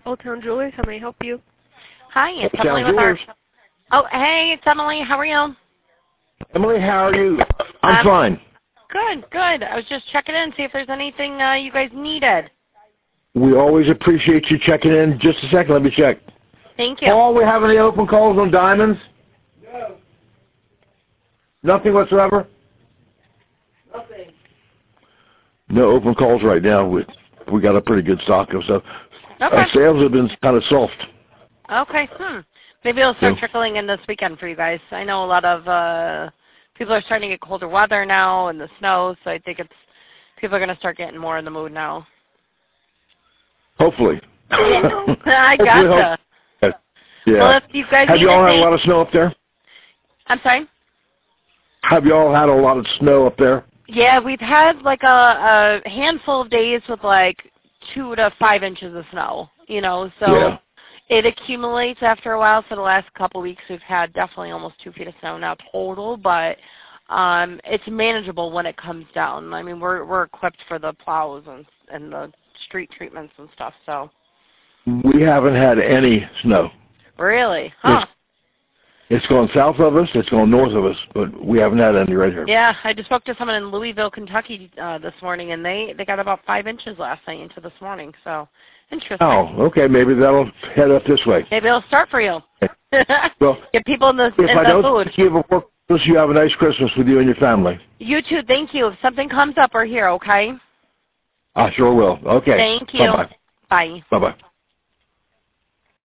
Old Town Jewelers. How may I help you? Hi, it's Emily with our... Oh, hey, it's Emily. How are you? Emily, how are you? I'm fine. Good, good. I was just checking in, see if there's anything you guys needed. We always appreciate you checking in. Just a second, let me check. Thank you. Paul, we have any open calls on diamonds? No. Nothing whatsoever? Nothing. No open calls right now. We got a pretty good stock of stuff. Okay. Our sales have been kind of soft. Okay. Maybe it'll start trickling in this weekend for you guys. I know a lot of people are starting to get colder weather now and the snow, so I think people are going to start getting more in the mood now. Hopefully. I gotcha. Yeah. Well, if you guys have you all had a lot of snow up there? I'm sorry? Have you all had a lot of snow up there? Yeah, we've had like a handful of days with like 2 to 5 inches of snow, so it accumulates after a while. For the last couple of weeks, we've had definitely almost 2 feet of snow now total, but it's manageable when it comes down. I mean, we're equipped for the plows and the street treatments and stuff, so. We haven't had any snow. Really? Huh. It's gone south of us, it's gone north of us, but we haven't had any right here. Yeah, I just spoke to someone in Louisville, Kentucky this morning, and they got about 5 inches last night into this morning, so interesting. Oh, okay, maybe that'll head up this way. Maybe it'll start for you. Well, get people in the if I don't food. give a work, you have a nice Christmas with you and your family. You too, thank you. If something comes up, we're here, okay? I sure will. Okay. Thank you. Bye-bye. Bye. Bye-bye.